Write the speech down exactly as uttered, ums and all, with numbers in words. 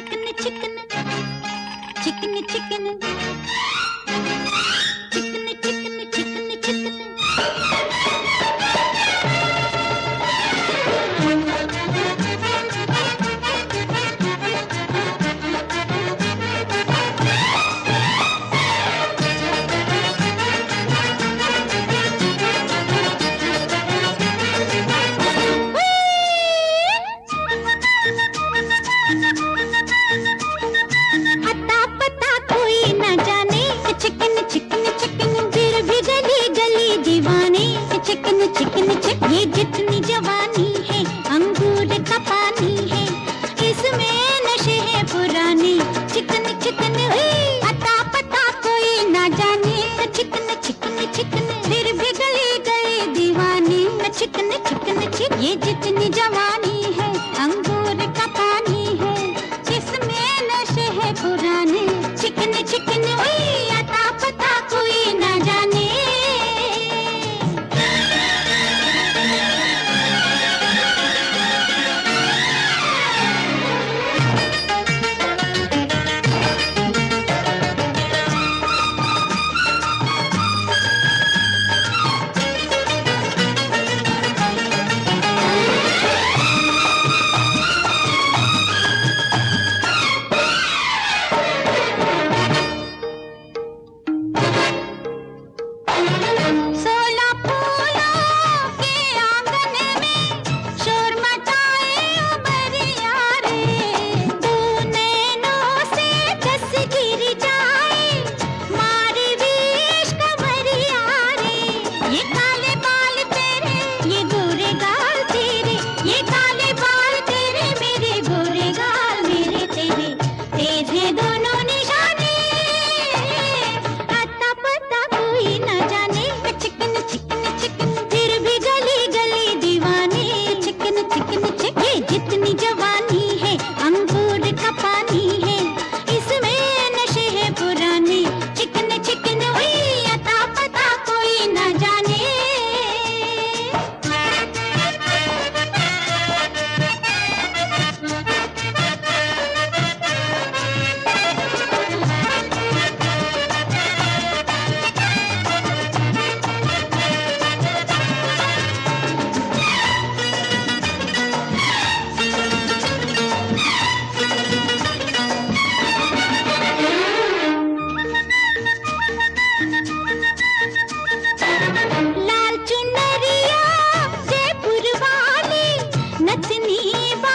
Chicken chicken chicken chicken chicken chicken chicken chicken chicken chicken चिक ये जितनी जवानी है अंगूर का पानी है, इसमें नशे है पुराने। चिकन चिकन अता पता कोई ना जाने, चिकन चिकन चिकन फिर भी गले गए दीवाने। चिकन चिकन चिक ये जितनी जवानी है अंगूर का पानी है, इसमें नशे है पुराने। चिकन चिकन अता पता कोई ना जाने। जितनी जवानी है अंगूर का पानी है, इसमें नशे है पुराने। चिकन चिकन वही अता पता कोई ना जाने। नचनी